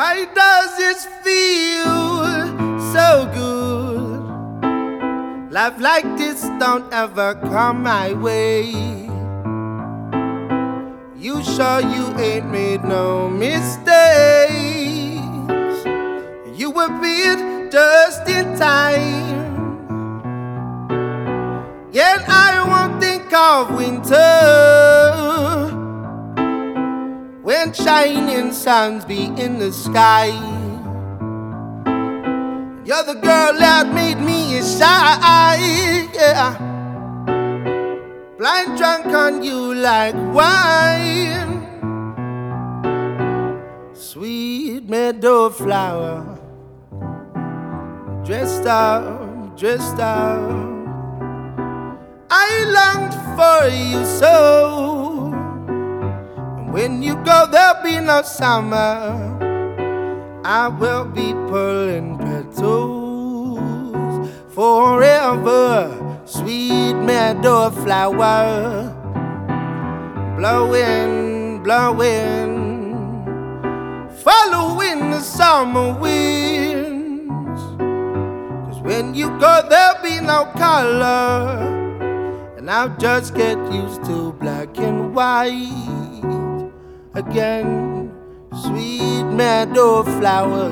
Why does it feel so good? Life like this don't ever come my way. You sure you ain't made no mistakes? You were beat just in time. Yet I won't think of winter when shining suns be in the sky. You're the girl that made me shy, yeah. Blind drunk on you like wine. Sweet meadow flower, dressed up, dressed up. I longed for you so. When you go, there'll be no summer. I will be pulling petals forever. Sweet meadow flower, blowing, blowing, following the summer winds. 'Cause when you go, there'll be no color, and I'll just get used to black and white again. Sweet meadow flower.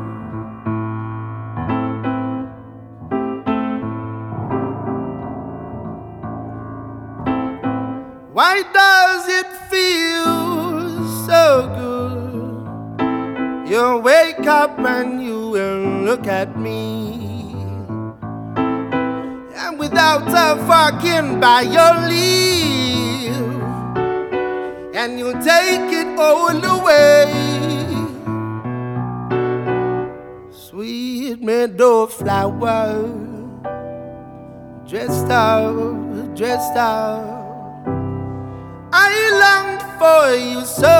Why does it feel so good? You wake up and you will look at me, and without a fucking by your leave, and you take it all away. Sweet meadow flower, dressed up, dressed up. I longed for you so.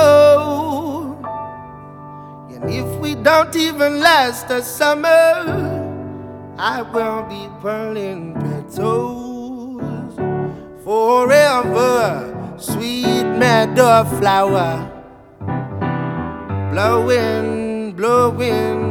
And if we don't even last the summer, I will be pulling petals forever. Sweet meadow flower, blowing, blowing,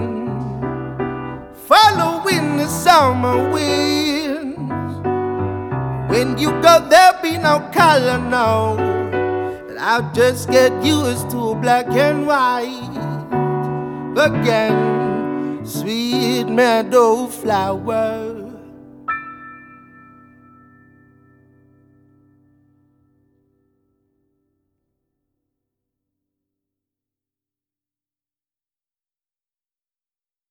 following the summer winds. When you go, there'll be no color, no. And I'll just get used to black and white again. Sweet meadow flower.